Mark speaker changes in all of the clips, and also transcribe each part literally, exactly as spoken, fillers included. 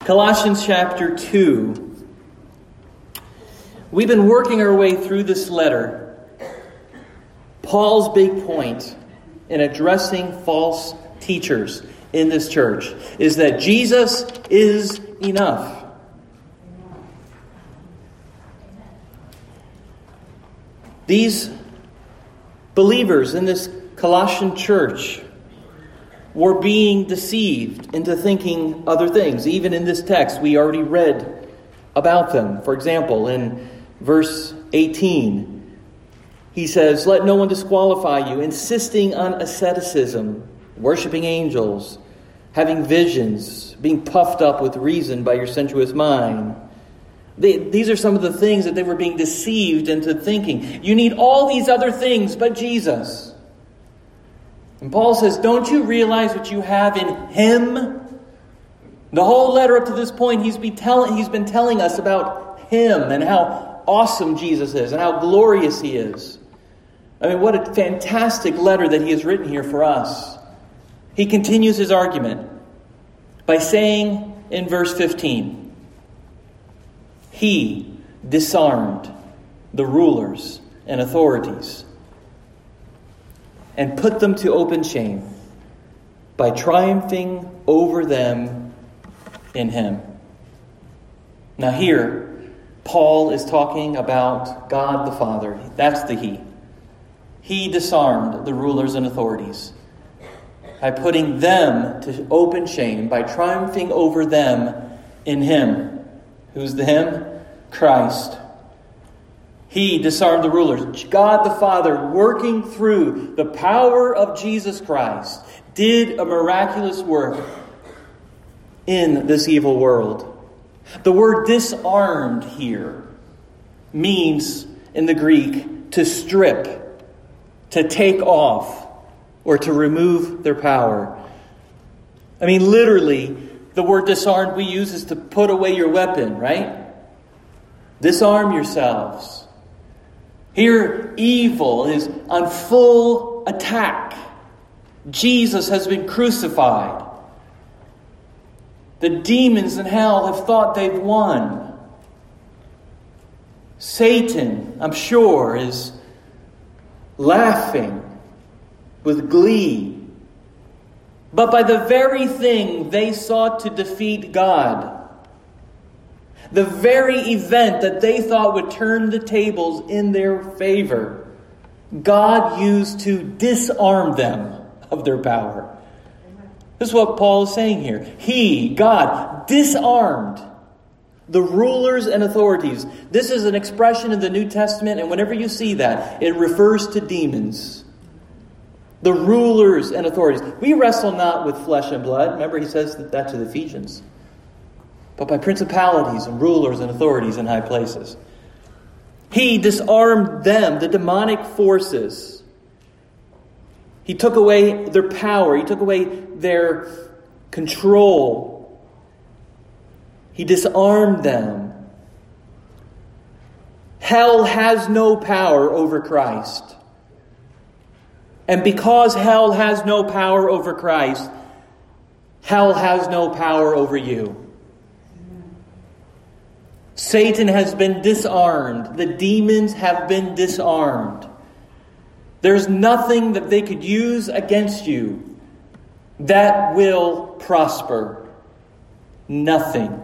Speaker 1: Colossians chapter two. We've been working our way through this letter. Paul's big point in addressing false teachers in this church is that Jesus is enough. These believers in this Colossian church were being deceived into thinking other things. Even in this text, we already read about them. For example, in verse eighteen, he says, "Let no one disqualify you, insisting on asceticism, worshiping angels, having visions, being puffed up with reason by your sensuous mind." They, these are some of the things that they were being deceived into thinking. You need all these other things but Jesus. And Paul says, don't you realize what you have in Him? The whole letter up to this point, he's been, tell- he's been telling us about Him and how awesome Jesus is and how glorious He is. I mean, what a fantastic letter that he has written here for us. He continues his argument by saying in verse fifteen, He disarmed the rulers and authorities and put them to open shame by triumphing over them in Him. Now here, Paul is talking about God the Father. That's the He. He disarmed the rulers and authorities by putting them to open shame, by triumphing over them in Him. Who's the Him? Christ. He disarmed the rulers. God the Father, working through the power of Jesus Christ, did a miraculous work in this evil world. The word disarmed here means, in the Greek, to strip, to take off, or to remove their power. I mean, literally, the word disarmed we use is to put away your weapon, right? Disarm yourselves. Here, evil is on full attack. Jesus has been crucified. The demons in hell have thought they've won. Satan, I'm sure, is laughing with glee. But by the very thing they sought to defeat God, the very event that they thought would turn the tables in their favor, God used to disarm them of their power. This is what Paul is saying here. He, God, disarmed the rulers and authorities. This is an expression in the New Testament, and whenever you see that, it refers to demons. The rulers and authorities. We wrestle not with flesh and blood. Remember, he says that to the Ephesians. But by principalities and rulers and authorities in high places. He disarmed them, the demonic forces. He took away their power. He took away their control. He disarmed them. Hell has no power over Christ. And because hell has no power over Christ, hell has no power over you. Satan has been disarmed. The demons have been disarmed. There's nothing that they could use against you that will prosper. Nothing.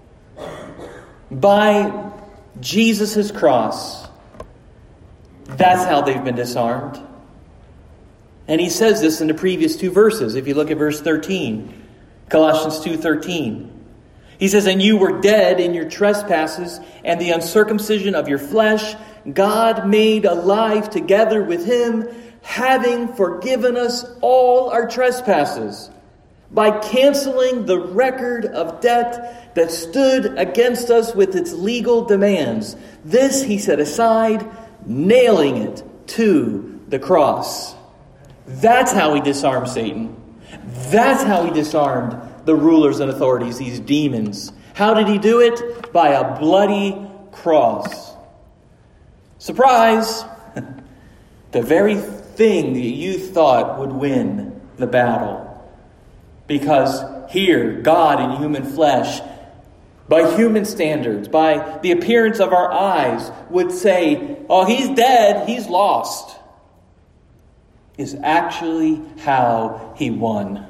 Speaker 1: By Jesus' cross, that's how they've been disarmed. And he says this in the previous two verses. If you look at verse thirteen, Colossians two thirteen. He says, "And you were dead in your trespasses and the uncircumcision of your flesh. God made alive together with Him, having forgiven us all our trespasses, by canceling the record of debt that stood against us with its legal demands. This He set aside, nailing it to the cross." That's how He disarmed Satan. That's how He disarmed the rulers and authorities, these demons. How did He do it? By a bloody cross. Surprise! The very thing that you thought would win the battle. Because here, God in human flesh by human standards, by the appearance of our eyes, would say, oh, he's dead, he's lost, is actually how he won.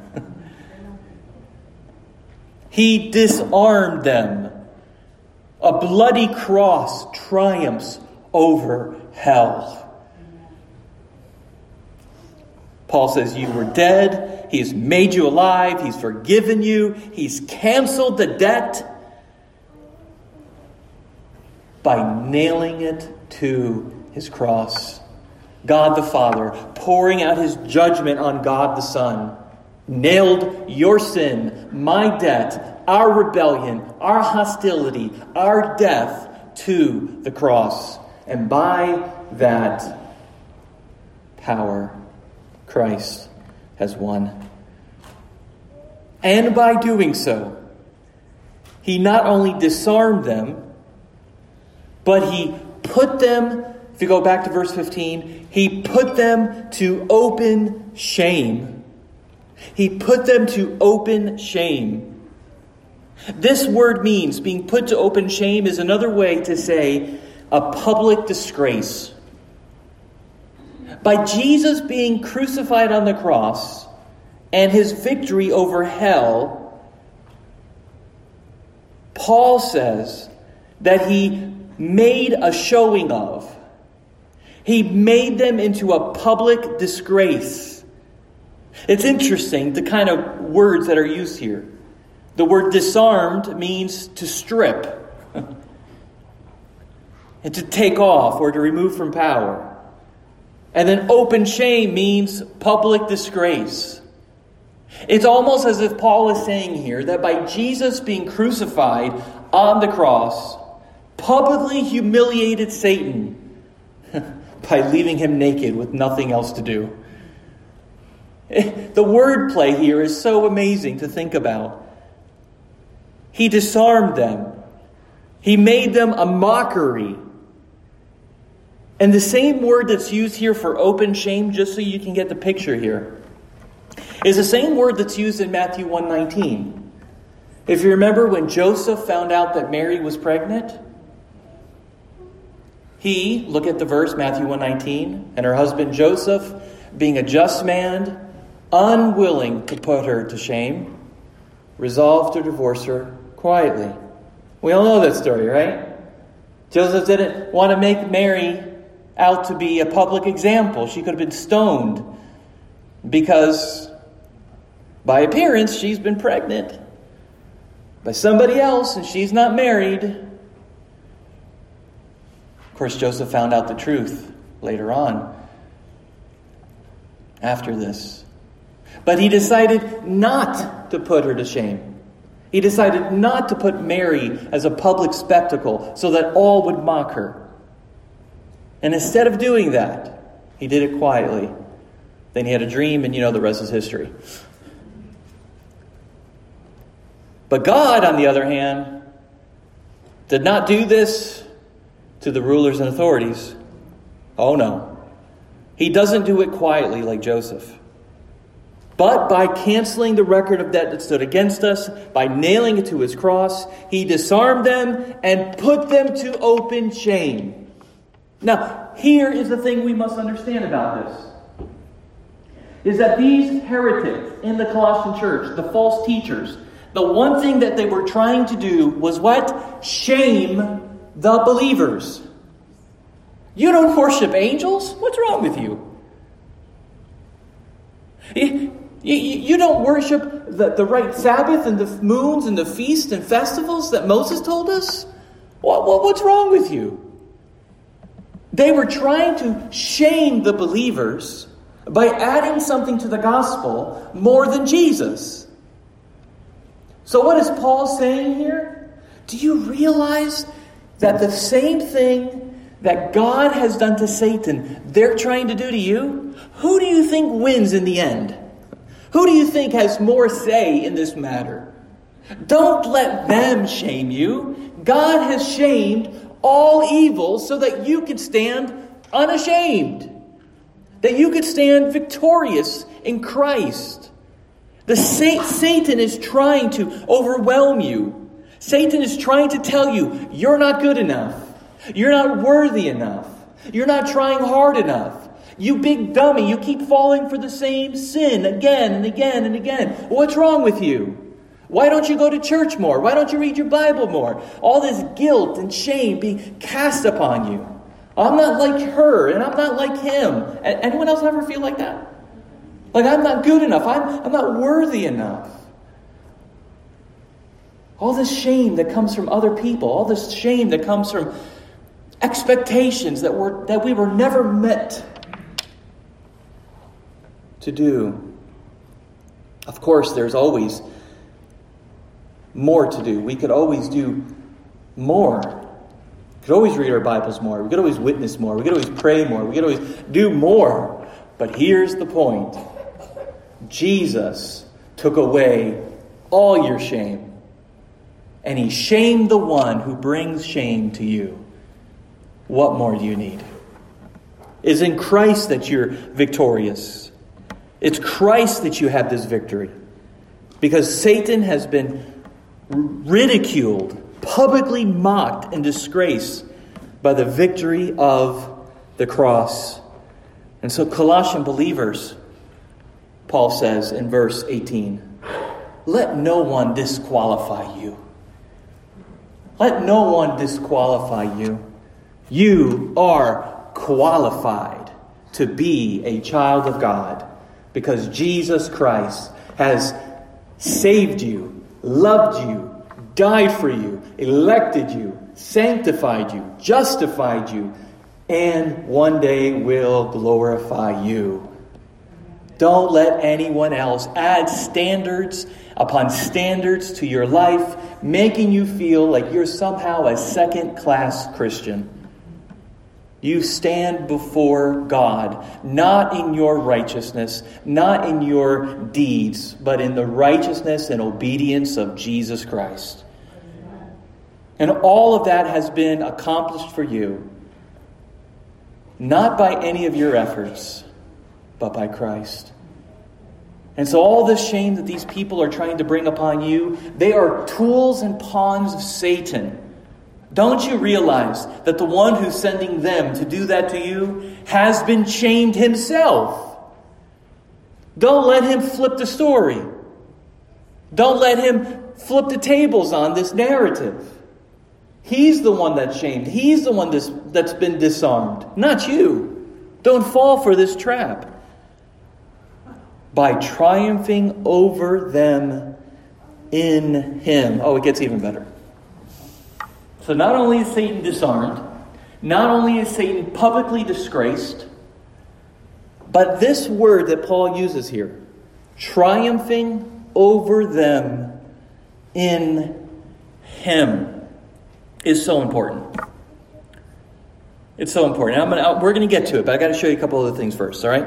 Speaker 1: He disarmed them. A bloody cross triumphs over hell. Paul says, you were dead. He's made you alive. He's forgiven you. He's canceled the debt by nailing it to his cross. God the Father pouring out his judgment on God the Son nailed your sin, my debt, our rebellion, our hostility, our death to the cross. And by that power, Christ has won. And by doing so, he not only disarmed them, but he put them, if you go back to verse fifteen, he put them to open shame. He put them to open shame. This word means, being put to open shame is another way to say a public disgrace. By Jesus being crucified on the cross and his victory over hell, Paul says that he made a showing of. He made them into a public disgrace. It's interesting, the kind of words that are used here. The word disarmed means to strip and to take off or to remove from power. And then open shame means public disgrace. It's almost as if Paul is saying here that by Jesus being crucified on the cross, publicly humiliated Satan by leaving him naked with nothing else to do. The wordplay here is so amazing to think about. He disarmed them. He made them a mockery. And the same word that's used here for open shame, just so you can get the picture here, is the same word that's used in Matthew one nineteen. If you remember when Joseph found out that Mary was pregnant, he, look at the verse, Matthew one nineteen, and her husband Joseph, being a just man, unwilling to put her to shame, resolved to divorce her quietly. We all know that story, right? Joseph didn't want to make Mary out to be a public example. She could have been stoned because by appearance she's been pregnant by somebody else and she's not married. Of course, Joseph found out the truth later on after this. But he decided not to put her to shame. He decided not to put Mary as a public spectacle so that all would mock her. And instead of doing that, he did it quietly. Then he had a dream, and you know the rest is history. But God, on the other hand, did not do this to the rulers and authorities. Oh no. He doesn't do it quietly like Joseph. But by canceling the record of debt that stood against us, by nailing it to his cross, he disarmed them and put them to open shame. Now, here is the thing we must understand about this. Is that these heretics in the Colossian church, the false teachers, the one thing that they were trying to do was what? Shame the believers. You don't worship angels? What's wrong with you? You, you, you don't worship the, the right Sabbath and the moons and the feasts and festivals that Moses told us? What, what, what's wrong with you? They were trying to shame the believers by adding something to the gospel more than Jesus. So what is Paul saying here? Do you realize that the same thing that God has done to Satan, they're trying to do to you? Who do you think wins in the end? Who do you think has more say in this matter? Don't let them shame you. God has shamed all evil so that you could stand unashamed. That you could stand victorious in Christ. The Satan is trying to overwhelm you. Satan is trying to tell you, you're not good enough. You're not worthy enough. You're not trying hard enough. You big dummy, you keep falling for the same sin again and again and again. What's wrong with you? Why don't you go to church more? Why don't you read your Bible more? All this guilt and shame being cast upon you. I'm not like her, and I'm not like him. Anyone else ever feel like that? Like, I'm not good enough. I'm, I'm not worthy enough. All this shame that comes from other people. All this shame that comes from expectations that were that we were never meant to do. Of course, there's always more to do. We could always do more. We could always read our Bibles more. We could always witness more. We could always pray more. We could always do more. But here's the point. Jesus took away all your shame. And he shamed the one who brings shame to you. What more do you need? It's in Christ that you're victorious. It's Christ that you have this victory. Because Satan has been ridiculed, publicly mocked and disgraced by the victory of the cross. And so Colossian believers, Paul says in verse eighteen, let no one disqualify you. Let no one disqualify you. You are qualified to be a child of God because Jesus Christ has saved you, loved you, died for you, elected you, sanctified you, justified you, and one day will glorify you. Don't let anyone else add standards upon standards to your life, making you feel like you're somehow a second-class Christian. You stand before God, not in your righteousness, not in your deeds, but in the righteousness and obedience of Jesus Christ. And all of that has been accomplished for you, not by any of your efforts, but by Christ. And so all this shame that these people are trying to bring upon you, they are tools and pawns of Satan. Don't you realize that the one who's sending them to do that to you has been shamed himself? Don't let him flip the story. Don't let him flip the tables on this narrative. He's the one that's shamed. He's the one that's, that's been disarmed, not you. Don't fall for this trap. By triumphing over them in him. Oh, it gets even better. So not only is Satan disarmed, not only is Satan publicly disgraced, but this word that Paul uses here, triumphing over them in him, is so important. It's so important. I'm gonna, we're going to get to it, but I got to show you a couple other things first, all right?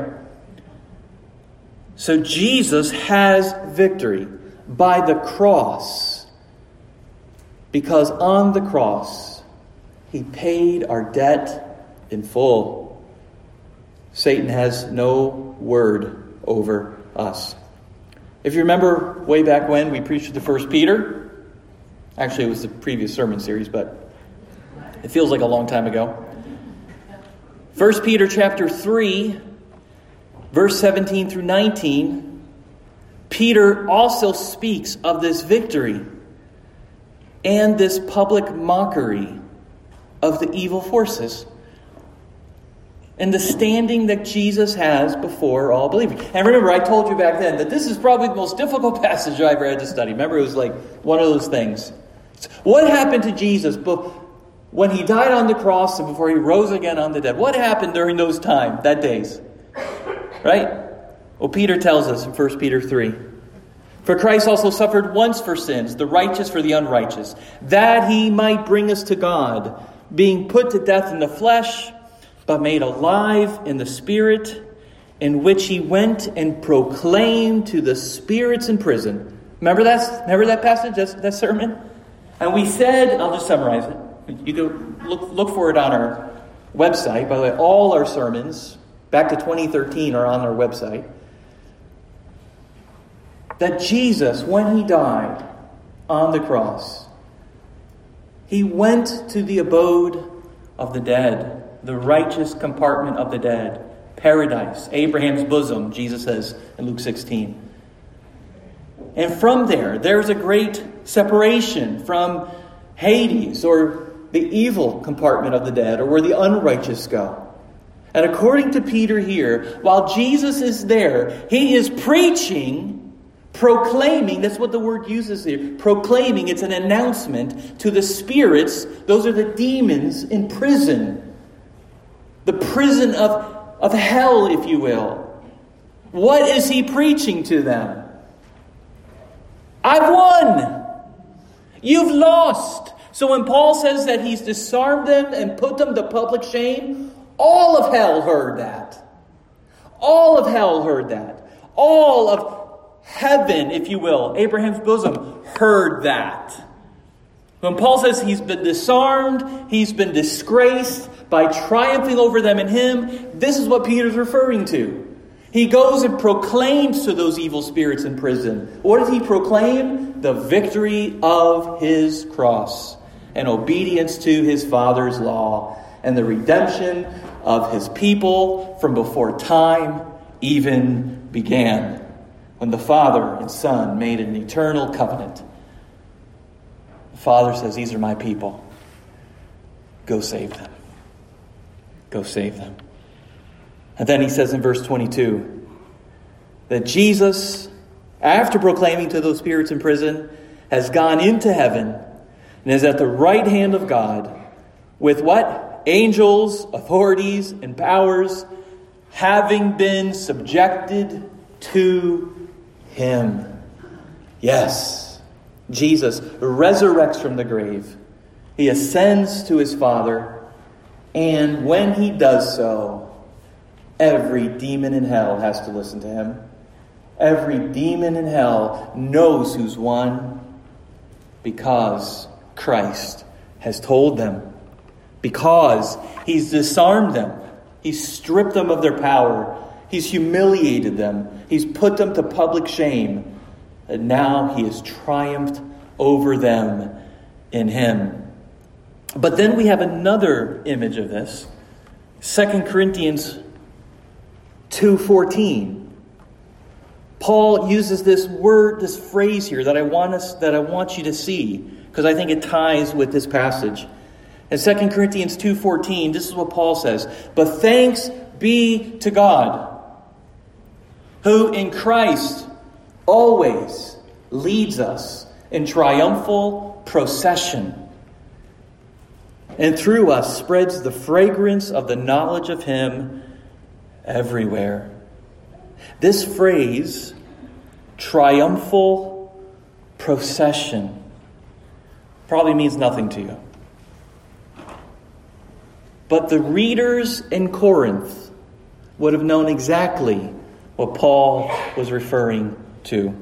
Speaker 1: So Jesus has victory by the cross. Because on the cross, he paid our debt in full. Satan has no word over us. If you remember way back when we preached the First Peter, actually it was the previous sermon series, but it feels like a long time ago. First Peter chapter three, verse seventeen through nineteen, Peter also speaks of this victory and this public mockery of the evil forces and the standing that Jesus has before all believers. And remember, I told you back then that this is probably the most difficult passage I ever had to study. Remember, it was like one of those things. What happened to Jesus when he died on the cross and before he rose again on the dead? What happened during those times, that days? Right? Well, Peter tells us in First Peter three. For Christ also suffered once for sins, the righteous for the unrighteous, that he might bring us to God, being put to death in the flesh, but made alive in the Spirit, in which he went and proclaimed to the spirits in prison. Remember that? Remember that passage, that, that sermon? And we said, I'll just summarize it. You go look, look for it on our website. By the way, all our sermons, back to twenty thirteen, are on our website. That Jesus, when he died on the cross, He went to the abode of the dead, the righteous compartment of the dead, paradise, Abraham's bosom, Jesus says in Luke sixteen. And from there, there's a great separation from Hades, or the evil compartment of the dead, or where the unrighteous go. And according to Peter here, while Jesus is there, he is preaching, proclaiming, that's what the word uses here, proclaiming, it's an announcement to the spirits, those are the demons in prison. The prison of, of hell, if you will. What is he preaching to them? I've won! You've lost! So when Paul says that he's disarmed them and put them to public shame, all of hell heard that. All of hell heard that. All of heaven, if you will, Abraham's bosom, heard that. When Paul says he's been disarmed, he's been disgraced by triumphing over them in him, this is what Peter's referring to. He goes and proclaims to those evil spirits in prison. What does he proclaim? The victory of his cross and obedience to his Father's law and the redemption of his people from before time even began, when the Father and Son made an eternal covenant. The Father says, these are my people. Go save them. Go save them. And then he says in verse twenty-two that Jesus, after proclaiming to those spirits in prison, has gone into heaven and is at the right hand of God with what? Angels, authorities, and powers, having been subjected to him. Yes, Jesus resurrects from the grave. He ascends to his Father. And when he does so, every demon in hell has to listen to him. Every demon in hell knows who's won, because Christ has told them. Because he's disarmed them. He's stripped them of their power. He's humiliated them. He's put them to public shame. And now he has triumphed over them in him. But then we have another image of this. Second Corinthians two fourteen. Paul uses this word, this phrase here that I want us, that I want you to see, because I think it ties with this passage. In Second Corinthians two fourteen, this is what Paul says. But thanks be to God, who in Christ always leads us in triumphal procession, and through us spreads the fragrance of the knowledge of him everywhere. This phrase, triumphal procession, probably means nothing to you. But the readers in Corinth would have known exactly what Paul was referring to.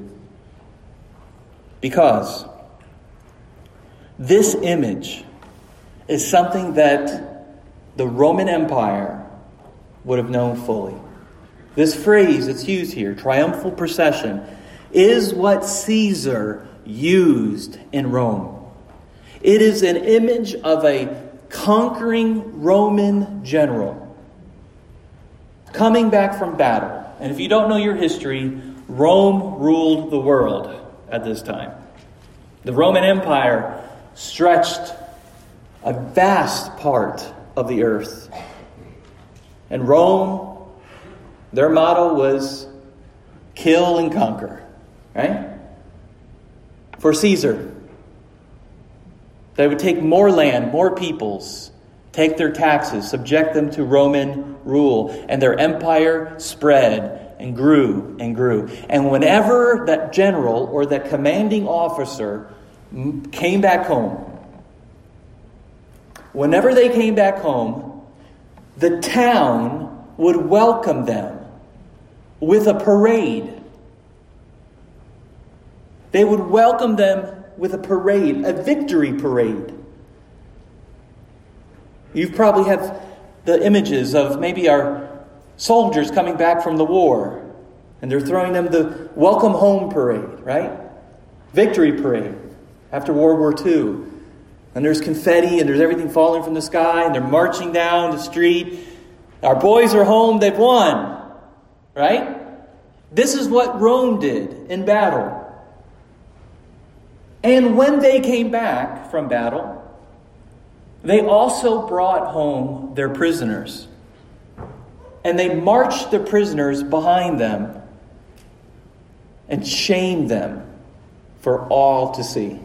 Speaker 1: Because this image is something that the Roman Empire would have known fully. This phrase that's used here, triumphal procession, is what Caesar used in Rome. It is an image of a conquering Roman general coming back from battle. And if you don't know your history, Rome ruled the world at this time. The Roman Empire stretched a vast part of the earth. And Rome, their motto was kill and conquer, right? For Caesar, they would take more land, more peoples, take their taxes, subject them to Roman rule, and their empire spread and grew and grew. And whenever that general or that commanding officer came back home, whenever they came back home, the town would welcome them with a parade. They would welcome them with a parade, a victory parade. You probably have the images of maybe our soldiers coming back from the war, and they're throwing them the welcome home parade, right? Victory parade after World War Two. And there's confetti and there's everything falling from the sky, and they're marching down the street. Our boys are home, they've won. Right? This is what Rome did in battle. And when they came back from battle, they also brought home their prisoners. And they marched the prisoners behind them and shamed them for all to see.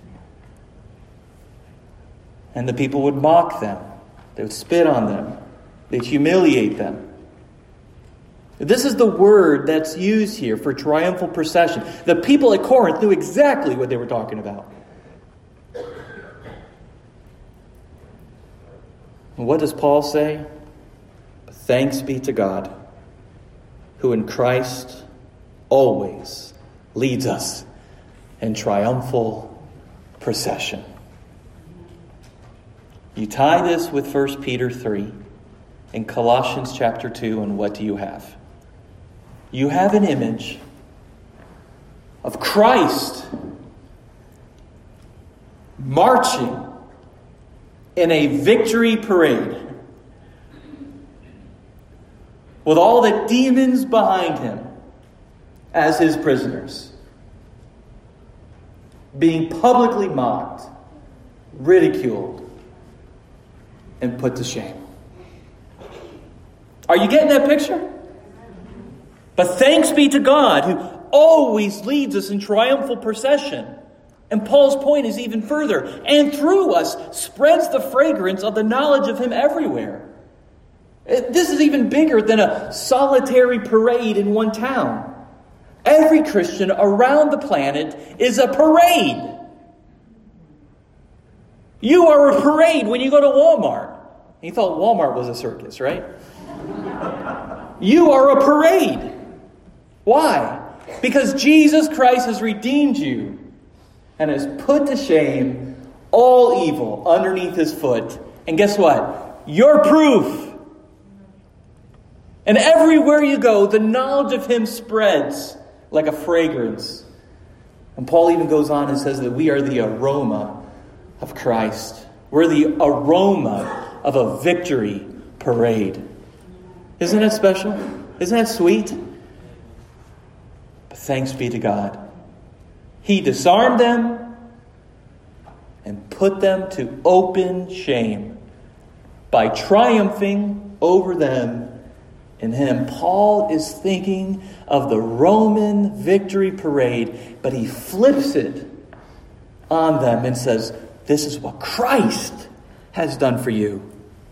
Speaker 1: And the people would mock them. They would spit on them. They'd humiliate them. This is the word that's used here for triumphal procession. The people at Corinth knew exactly what they were talking about. And what does Paul say? Thanks be to God, who in Christ always leads us in triumphal procession. You tie this with First Peter three and Colossians chapter two, and what do you have? You have an image of Christ marching in a victory parade with all the demons behind him as his prisoners, being publicly mocked, ridiculed, and put to shame. Are you getting that picture? But thanks be to God, who always leads us in triumphal procession. And Paul's point is even further. And through us spreads the fragrance of the knowledge of him everywhere. This is even bigger than a solitary parade in one town. Every Christian around the planet is a parade. You are a parade when you go to Walmart. You thought Walmart was a circus, right? You are a parade. Why? Because Jesus Christ has redeemed you and has put to shame all evil underneath his foot. And guess what? You're proof. And everywhere you go, the knowledge of him spreads like a fragrance. And Paul even goes on and says that we are the aroma of Christ. We're the aroma of a victory parade. Isn't that special? Isn't that sweet? But thanks be to God. He disarmed them and put them to open shame by triumphing over them in him. Paul is thinking of the Roman victory parade, but he flips it on them and says, this is what Christ has done for you.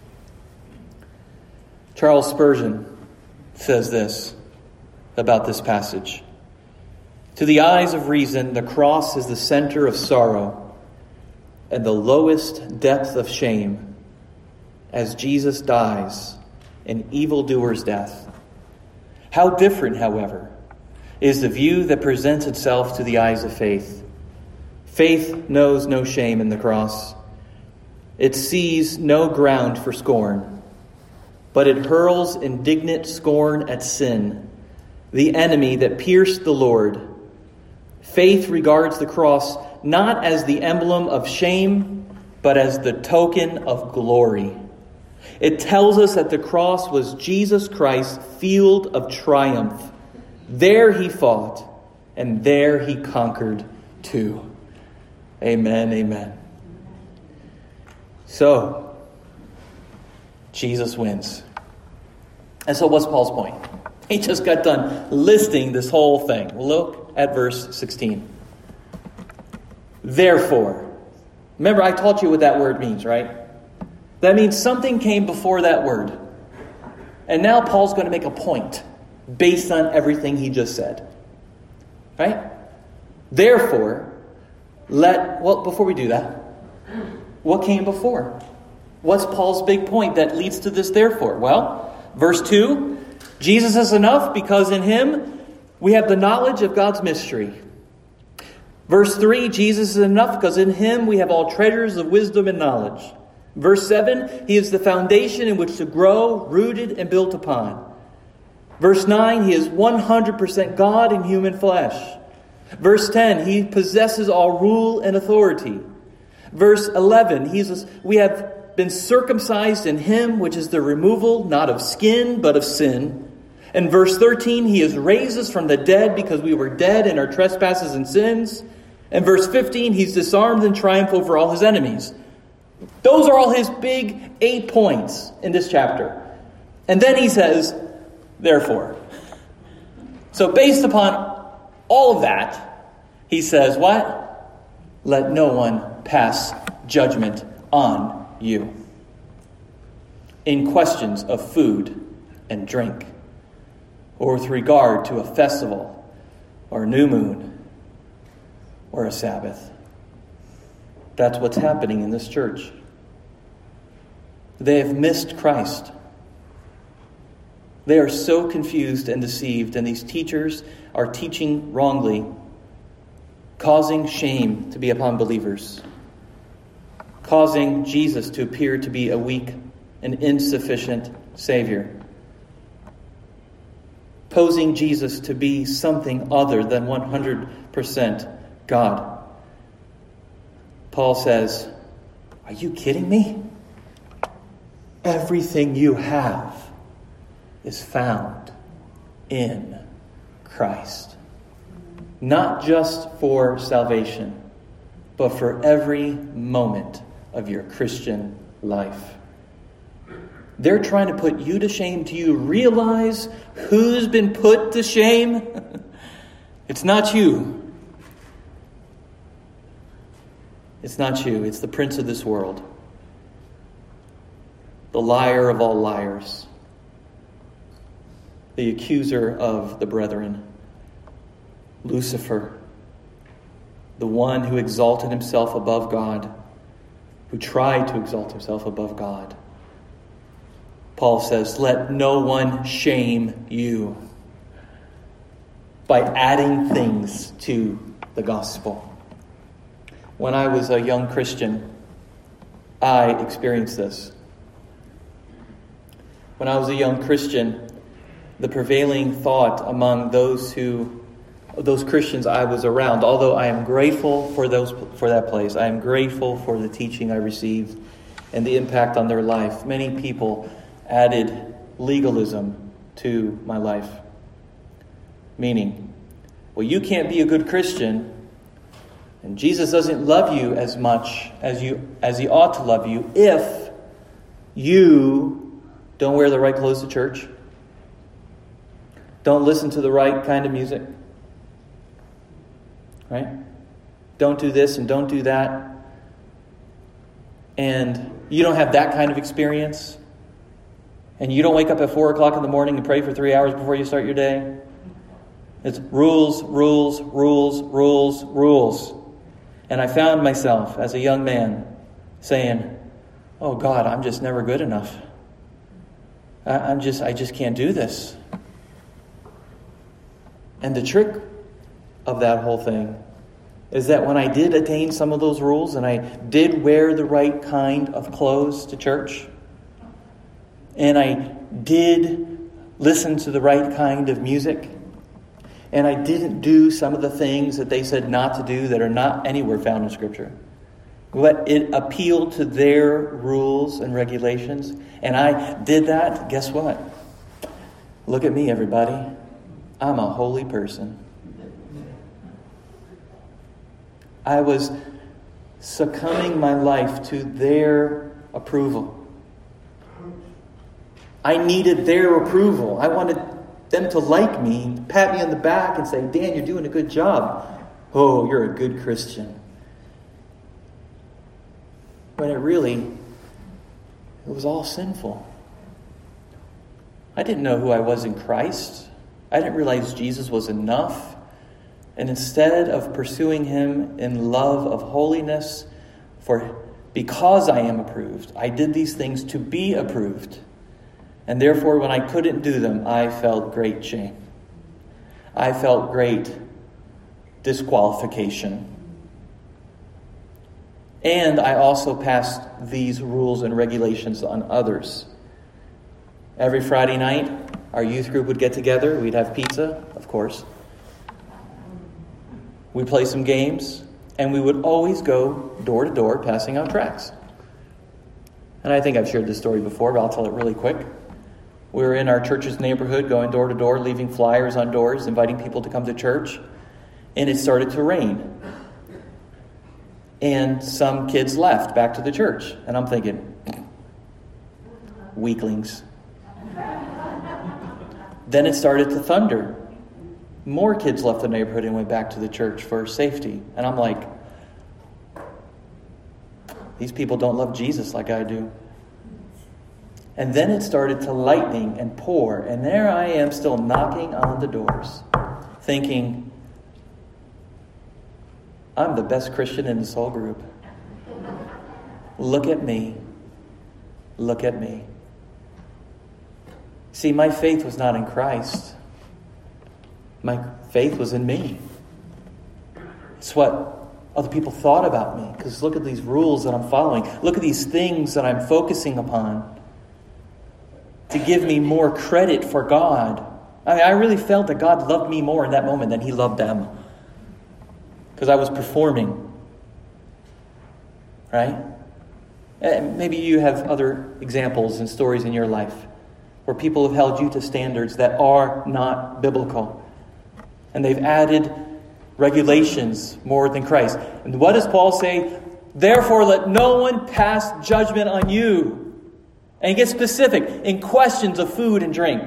Speaker 1: Charles Spurgeon says this about this passage. To the eyes of reason, the cross is the center of sorrow and the lowest depth of shame, as Jesus dies an evildoer's death. How different, however, is the view that presents itself to the eyes of faith. Faith knows no shame in the cross. It sees no ground for scorn, but it hurls indignant scorn at sin, the enemy that pierced the Lord. Faith regards the cross not as the emblem of shame, but as the token of glory. It tells us that the cross was Jesus Christ's field of triumph. There he fought, and there he conquered too. Amen, amen. So, Jesus wins. And so what's Paul's point? He just got done listing this whole thing. Look at verse sixteen. Therefore. Remember, I taught you what that word means, right? That means something came before that word. And now Paul's going to make a point based on everything he just said. Right? Therefore, let, well, before we do that, what came before? What's Paul's big point that leads to this therefore? Well, verse two, Jesus is enough because in him we have the knowledge of God's mystery. Verse three, Jesus is enough because in him we have all treasures of wisdom and knowledge. Verse seven, he is the foundation in which to grow, rooted and built upon. Verse nine, he is one hundred percent God in human flesh. Verse ten, he possesses all rule and authority. Verse eleven, he's, we have been circumcised in him, which is the removal not of skin, but of sin. In verse thirteen, he has raised us from the dead because we were dead in our trespasses and sins. In verse fifteen, he's disarmed and triumphed over all his enemies. Those are all his big eight points in this chapter. And then he says, therefore. So based upon all of that, he says, what? Let no one pass judgment on you in questions of food and drink, or with regard to a festival, or a new moon, or a Sabbath. That's what's happening in this church. They have missed Christ. They are so confused and deceived, and these teachers are teaching wrongly, causing shame to be upon believers, causing Jesus to appear to be a weak and insufficient Savior, posing Jesus to be something other than one hundred percent God. Paul says, are you kidding me? Everything you have is found in Christ. Not just for salvation, but for every moment of your Christian life. They're trying to put you to shame. Do you realize who's been put to shame? It's not you. It's not you. It's the prince of this world. The liar of all liars. The accuser of the brethren. Lucifer. The one who exalted himself above God. Who tried to exalt himself above God. Paul says, let no one shame you by adding things to the gospel. When I was a young Christian, I experienced this. When I was a young Christian, the prevailing thought among those who, those Christians I was around, although I am grateful for those for that place, I am grateful for the teaching I received and the impact on their life. Many people added legalism to my life. Meaning, well, you can't be a good Christian, and Jesus doesn't love you as much as you as he ought to love you if you don't wear the right clothes to church, don't listen to the right kind of music, right? Don't do this and don't do that. And you don't have that kind of experience. And you don't wake up at four o'clock in the morning and pray for three hours before you start your day. It's rules, rules, rules, rules, rules. And I found myself as a young man saying, oh God, I'm just never good enough. I'm just, I just can't do this. And the trick of that whole thing is that when I did attain some of those rules and I did wear the right kind of clothes to church, and I did listen to the right kind of music, and I didn't do some of the things that they said not to do that are not anywhere found in Scripture, but it appealed to their rules and regulations, and I did that, guess what? Look at me, everybody. I'm a holy person. I was succumbing my life to their approval. I needed their approval. I wanted them to like me, pat me on the back and say, Dan, you're doing a good job. Oh, you're a good Christian. But it really, it was all sinful. I didn't know who I was in Christ. I didn't realize Jesus was enough. And instead of pursuing him in love of holiness, for because I am approved, I did these things to be approved. And therefore, when I couldn't do them, I felt great shame. I felt great disqualification. And I also passed these rules and regulations on others. Every Friday night, our youth group would get together. We'd have pizza, of course. We'd play some games. And we would always go door to door passing out tracts. And I think I've shared this story before, but I'll tell it really quick. We were in our church's neighborhood, going door to door, leaving flyers on doors, inviting people to come to church. And it started to rain. And some kids left back to the church. And I'm thinking, weaklings. Then it started to thunder. More kids left the neighborhood and went back to the church for safety. And I'm like, these people don't love Jesus like I do. And then it started to lightning and pour. And there I am still knocking on the doors, thinking, I'm the best Christian in this whole group. Look at me. Look at me. See, my faith was not in Christ. My faith was in me. It's what other people thought about me. Because look at these rules that I'm following. Look at these things that I'm focusing upon to give me more credit for God. I mean, I really felt that God loved me more in that moment than He loved them. Because I was performing. Right? And maybe you have other examples and stories in your life where people have held you to standards that are not biblical. And they've added regulations more than Christ. And what does Paul say? Therefore, let no one pass judgment on you. And he gets specific in questions of food and drink.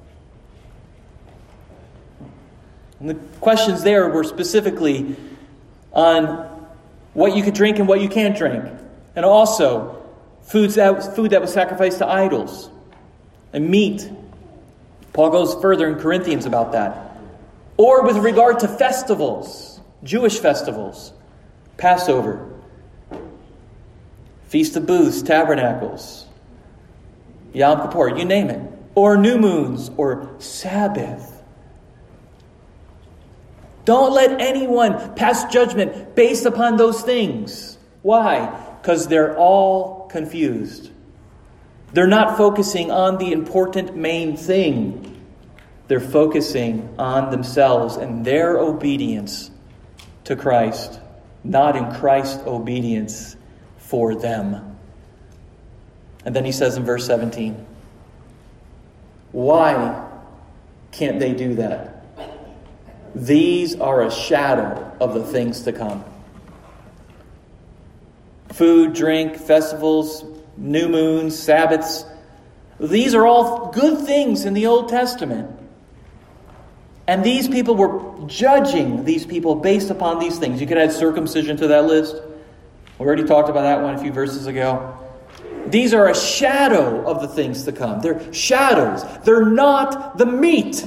Speaker 1: And the questions there were specifically on what you could drink and what you can't drink. And also, foods that, food that was sacrificed to idols. And meat. Paul goes further in Corinthians about that. Or with regard to festivals, Jewish festivals, Passover, Feast of Booths, Tabernacles, Yom Kippur, you name it. Or new moons, or Sabbath. Don't let anyone pass judgment based upon those things. Why? Because they're all confused. They're not focusing on the important main thing. They're focusing on themselves and their obedience to Christ, not in Christ's obedience for them. And then he says in verse seventeen, why can't they do that? These are a shadow of the things to come. Food, drink, festivals, new moons, Sabbaths. These are all good things in the Old Testament. And these people were judging these people based upon these things. You could add circumcision to that list. We already talked about that one a few verses ago. These are a shadow of the things to come. They're shadows. They're not the meat.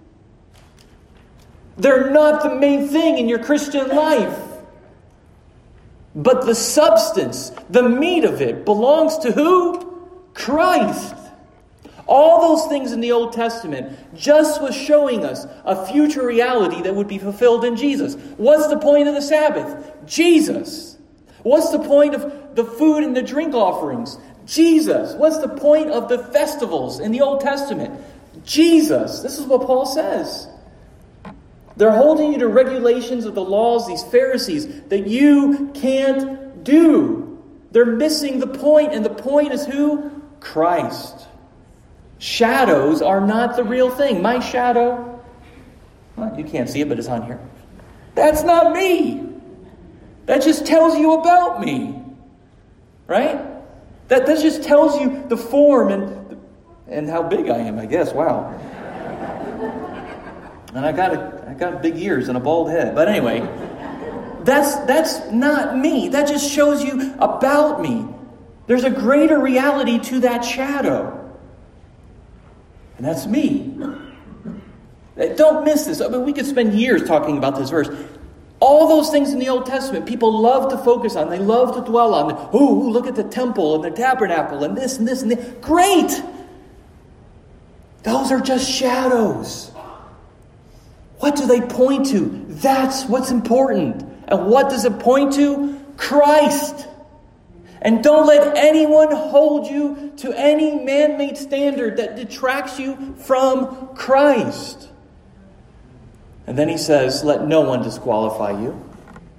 Speaker 1: They're not the main thing in your Christian life. But the substance, the meat of it, belongs to who? Christ. All those things in the Old Testament just was showing us a future reality that would be fulfilled in Jesus. What's the point of the Sabbath? Jesus. What's the point of the food and the drink offerings? Jesus. What's the point of the festivals in the Old Testament? Jesus. This is what Paul says. They're holding you to regulations of the laws, these Pharisees, that you can't do. They're missing the point, and the point is who? Christ. Shadows are not the real thing. My shadow, well, you can't see it, but it's on here. That's not me. That just tells you about me. Right? That, that just tells you the form and, and how big I am, I guess. Wow. And I got a, I got big ears and a bald head. But anyway, that's that's not me. That just shows you about me. There's a greater reality to that shadow. And that's me. Don't miss this. I mean, we could spend years talking about this verse. All those things in the Old Testament, people love to focus on. They love to dwell on. Oh, look at the temple and the tabernacle and this and this and that. Great! Those are just shadows. What do they point to? That's what's important. And what does it point to? Christ. And don't let anyone hold you to any man-made standard that detracts you from Christ. And then he says, let no one disqualify you.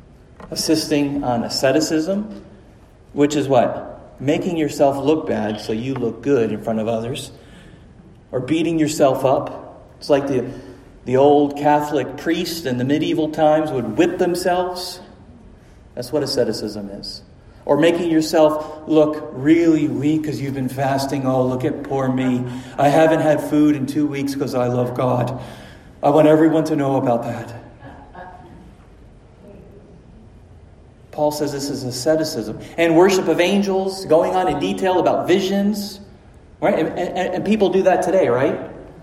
Speaker 1: insisting on asceticism, which is what? Making yourself look bad so you look good in front of others. Or beating yourself up. It's like the, the old Catholic priests in the medieval times would whip themselves. That's what asceticism is. Or making yourself look really weak because you've been fasting. Oh, look at poor me. I haven't had food in two weeks because I love God. I want everyone to know about that. Paul says this is asceticism. And worship of angels, going on in detail about visions. Right? And, and, and people do that today, right?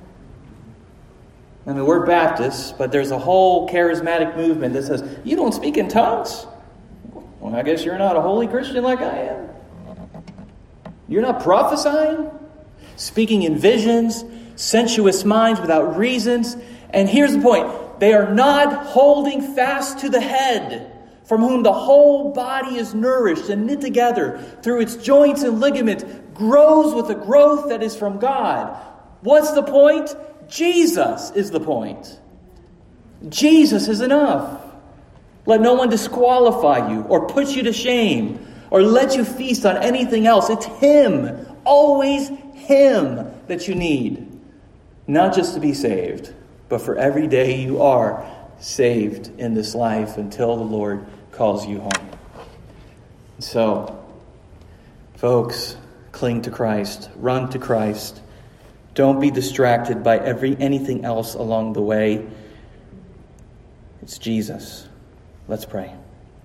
Speaker 1: I mean, we're Baptists, but there's a whole charismatic movement that says, you don't speak in tongues? Well, I guess you're not a holy Christian like I am. You're not prophesying, speaking in visions, sensuous minds without reasons. And here's the point. They are not holding fast to the head, from whom the whole body is nourished and knit together through its joints and ligaments, grows with a growth that is from God. What's the point? Jesus is the point. Jesus is enough. Let no one disqualify you or put you to shame or let you feast on anything else. It's Him, always Him that you need. Not just to be saved, but for every day you are saved in this life until the Lord calls you home. So, folks, cling to Christ. Run to Christ. Don't be distracted by every anything else along the way. It's Jesus. Let's pray.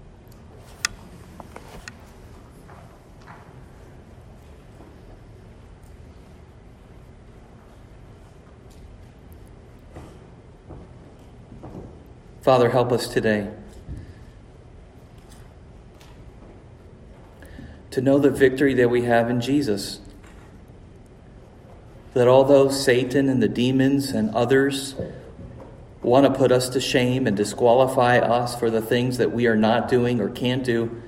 Speaker 1: Father, help us today to know the victory that we have in Jesus. That although Satan and the demons and others want to put us to shame and disqualify us for the things that we are not doing or can't do,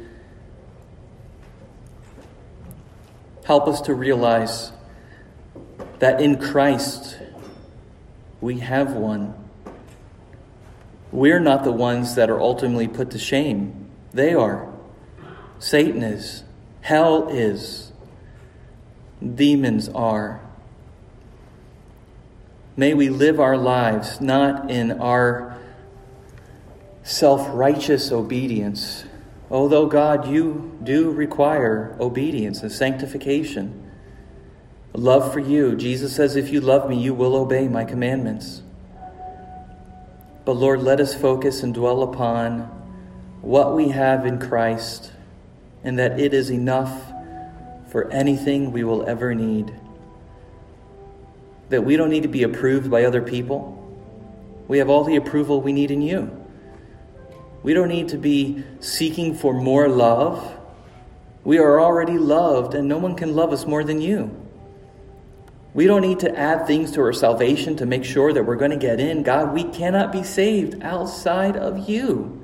Speaker 1: help us to realize that in Christ we have won. We're not the ones that are ultimately put to shame. They are. Satan is. Hell is. Demons are. May we live our lives not in our self-righteous obedience. Although, God, you do require obedience and sanctification. Love for you. Jesus says, if you love me, you will obey my commandments. But Lord, let us focus and dwell upon what we have in Christ, and that it is enough for anything we will ever need. That we don't need to be approved by other people. We have all the approval we need in you. We don't need to be seeking for more love. We are already loved, and no one can love us more than you. We don't need to add things to our salvation to make sure that we're going to get in. God, we cannot be saved outside of you.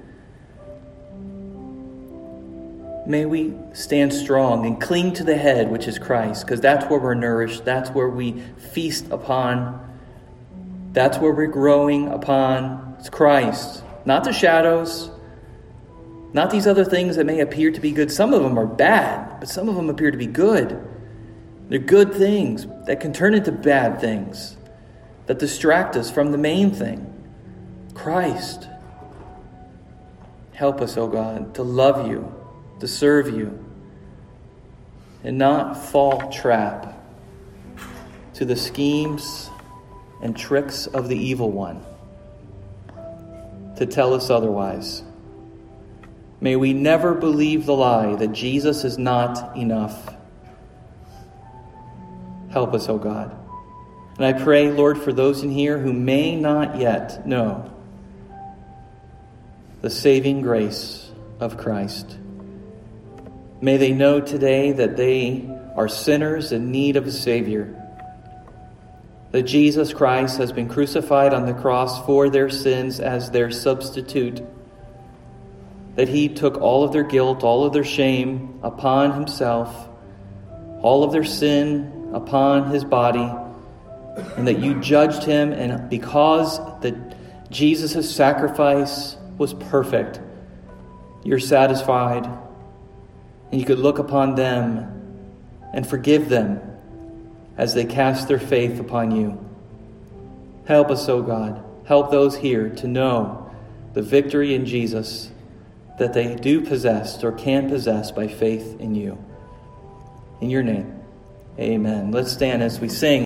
Speaker 1: May we stand strong and cling to the head, which is Christ, because that's where we're nourished. That's where we feast upon. That's where we're growing upon. It's Christ, not the shadows, not these other things that may appear to be good. Some of them are bad, but some of them appear to be good. They're good things that can turn into bad things that distract us from the main thing, Christ. Help us, O God, to love you, to serve you, and not fall trap to the schemes and tricks of the evil one to tell us otherwise. May we never believe the lie that Jesus is not enough. Help us, O God. And I pray, Lord, for those in here who may not yet know the saving grace of Christ. May they know today that they are sinners in need of a Savior. That Jesus Christ has been crucified on the cross for their sins as their substitute. That He took all of their guilt, all of their shame upon Himself, all of their sin upon His body, and that you judged Him, and because that Jesus' sacrifice was perfect, you're satisfied and you could look upon them and forgive them as they cast their faith upon you. Help us, O God. Help those here to know the victory in Jesus that they do possess or can possess by faith in you. In your name, amen. Let's stand as we sing.